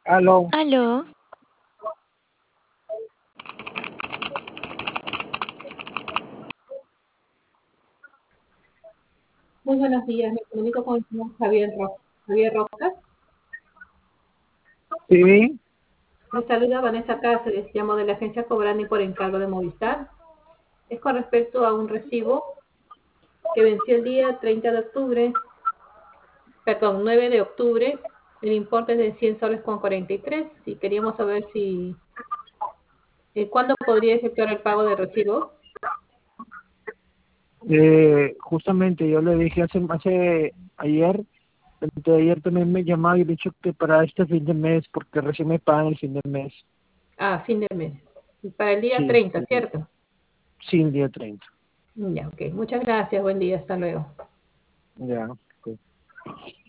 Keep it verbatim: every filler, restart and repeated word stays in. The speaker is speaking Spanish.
Aló. Aló, Muy buenos días, me comunico con el señor Javier, Ro- Javier Rojas. Sí, Le saluda Vanessa Cáceres, llamo de la agencia Cobrani por encargo de Movistar. Es con respecto a un recibo que venció el día treinta de octubre, perdón, nueve de octubre. El importe es de cien soles con cuarenta y tres y queríamos saber si, eh, ¿cuándo podría efectuar el pago del recibo? eh, justamente yo le dije hace, hace ayer, de ayer también me llamaba y le he dicho que para este fin de mes, porque recién me pagan el fin de mes. Ah, fin de mes. Para el día Sí, treinta, sí, ¿cierto? sí, el día treinta. Ya, ok. Muchas gracias, buen día, hasta luego. Ya, ok.